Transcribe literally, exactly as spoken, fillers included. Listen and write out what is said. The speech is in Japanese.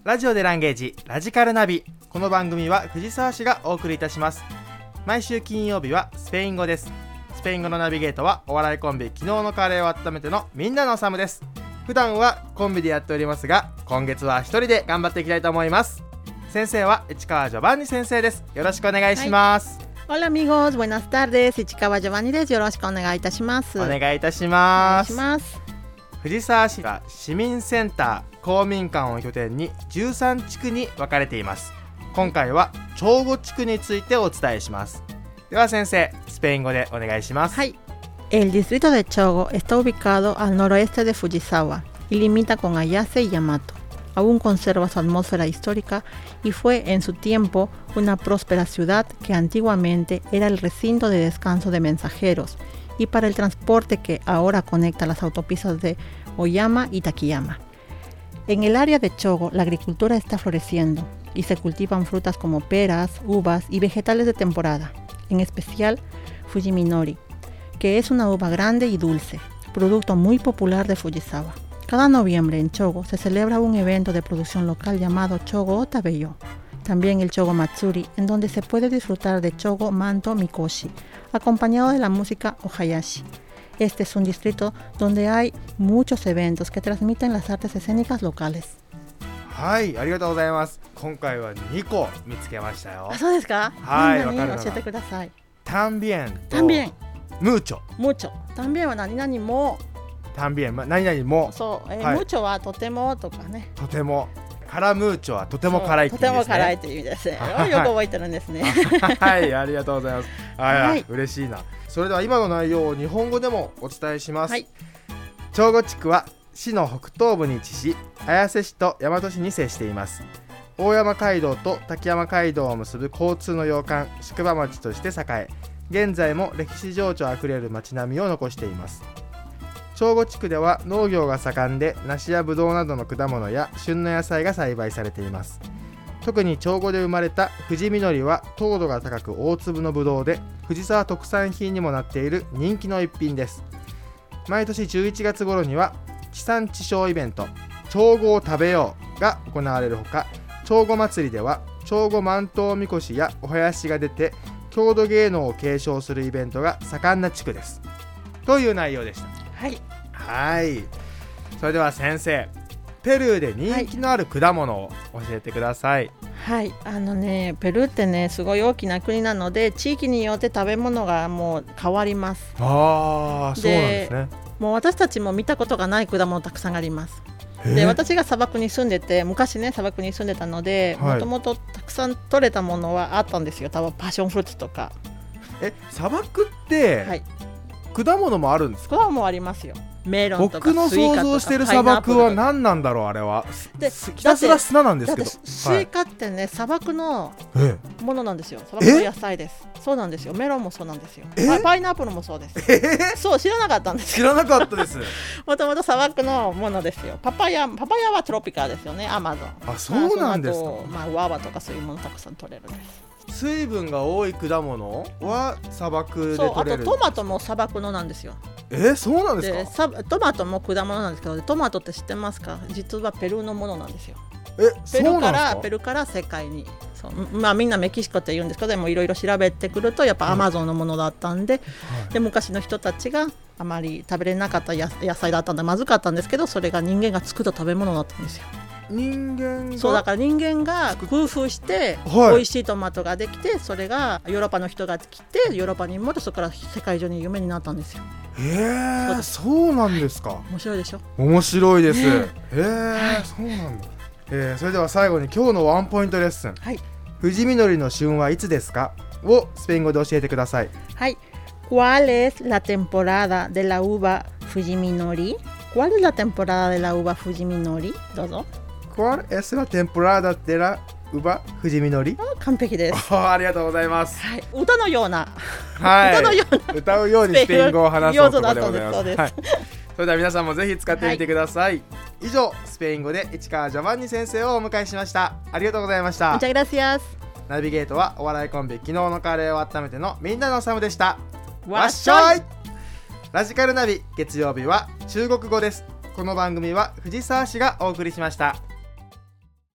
ラジオでランゲージラジカルナビ。この番組は藤沢市がお送りいたします。毎週金曜日はスペイン語です。スペイン語のナビゲートはお笑いコンビ昨日のカレーを温めてのみんなのサムです。普段はコンビでやっておりますが、今月は一人で頑張っていきたいと思います。先生は市川ジョバンニ先生です。よろしくお願いします。 はい、Hola amigos, buenas tardes. 市川ジョバンニです。よろしくお願いいたします。 お願いいたします。 お願いします。 藤沢市は市民センター、公民館を拠点にじゅうさん地区に分かれています。今回は長後地区についてお伝えします。では先生、スペイン語でお願いします。 はい。El distrito de Chogo está ubicado al noroeste de Fujisawa y limita con Ayase y Yamato. Aún conserva su atmósfera histórica y fue en su tiempo una próspera ciudad que antiguamente era el recinto de descanso de mensajeros y para el transporte que ahora conecta las autopistas de Oyama y Takayama. En el área de Chogo la agricultura está floreciendo y se cultivan frutas como peras, uvas y vegetales de temporada, en especial Fujiminori, que es una uva grande y dulce, producto muy popular de Fujisawa. Cada noviembre en Chogo se celebra un evento de producción local llamado Chogo Otabeyo, también el Chogo Matsuri, en donde se puede disfrutar de Chogo Manto Mikoshi, acompañado de la música Ohayashi. Este es un distrito donde hay muchos eventos que transmiten las artes escénicas locales. はい、ありがとうございます。今回はにこ見つけましたよ。 あ、そうですか？ はい、 何々 わかるな。 教えてください。 también と también mucho mucho también は何々も、 también、ま、何々も、 そう、えーはい、 mucho はとてもとかね。 とても。からムーチョはとても辛いって意味ですね。 とても辛いという意味ですね。よく覚えてるんですね。 はい、ありがとうございます。はい、 はい、 嬉しいな。それでは今の内容を日本語でもお伝えします。 はい、 長後地区は市の北東部に位置し、綾瀬市と大和市に接しています。大山街道と滝山街道を結ぶ交通の要幹、宿場町として栄え、現在も歴史情緒あふれる町並みを残しています。長後地区では農業が盛んで、梨やぶどうなどの果物や旬の野菜が栽培されています。特に長後で生まれた富士実りは糖度が高く大粒のぶどうで、藤沢特産品にもなっている人気の一品です。毎年じゅういちがつ頃には地産地消イベント、長後を食べようが行われるほか、長後祭りでは長後万灯みこしやお囃子が出て、郷土芸能を継承するイベントが盛んな地区ですという内容でした。 はい、 はい。それでは先生、ペルーで人気のある果物を教えてください。 はい、あのね、ペルーってね、すごい大きな国なので、地域によって食べ物がもう変わります。 ああ、そうなんですね。 もう私たちも見たことがない果物たくさんあります。で、私が砂漠に住んでて、昔ね砂漠に住んでたので、もともとたくさん取れたものはあったんですよ。多分パッションフルーツとか。 え、砂漠って、はい、果物もあるんですか？ 果物もありますよ。メロンとか僕の想像してる砂漠は何なんだろう、あれは。で、ひたすら砂なんですけど。 スイカってね、はい、砂漠のものなんですよ。砂漠の野菜です。そうなんですよ。メロンもそうなんですよ。パイナップルもそうです。えー、そう、知らなかったんですよ。 知らなかったです。 もともと砂漠のものですよ。パパイヤ、パパイヤはトロピカですよね。アマゾン。 あ、そうなんですか。 まあ、ワーバとかそういうものたくさん取れるんです。 水分が多い果物は砂漠で取れる。そう、あとトマトも砂漠のなんですよ。 えー、そうなんですか。 でトマトも果物なんですけど、トマトって知ってますか？実はペルーのものなんですよ。 え、 ペルーからペルーから世界に、そう、まあ、みんなメキシコって言うんですけど、でもいろいろ調べてくるとやっぱアマゾンのものだったんで、はい、で昔の人たちがあまり食べれなかった野菜だったんでまずかったんですけど、それが人間が作った食べ物だったんですよ。 人間がそうだから人間が工夫して美味しいトマトができて、それがヨーロッパの人が来てヨーロッパにもって、そこから世界中に有名になったんですよ。 へー、そうなんですか。 面白いでしょ。 面白いです、ね、へー、 はい、 そうなんだ。えー、それでは最後に今日のワンポイントレッスン、 はい、 富士実りの旬はいつですかをスペイン語で教えてください。 はい。¿Cuál es la temporada de la uva Fujiminori? ¿Cuál es la temporada de la uva Fujiminori? どうぞ。 ¿Cuál es la temporada de la uva Fujiminori? 完璧です。 ありがとうございます。 はい、歌のような、 はい、 歌のような歌うようにスペイン語を話す男でございます。 そうです。 はい、それでは皆さんもぜひ使ってみてください。はい、以上、スペイン語で市川ジョバンニ先生をお迎えしました。ありがとうございました。 Muchas gracias。 ナビゲートはお笑いコンビ昨日のカレーを温めてのみんなのサムでした。 わっしょい。 ラジカルナビ月曜日は中国語です。この番組は藤沢市がお送りしました。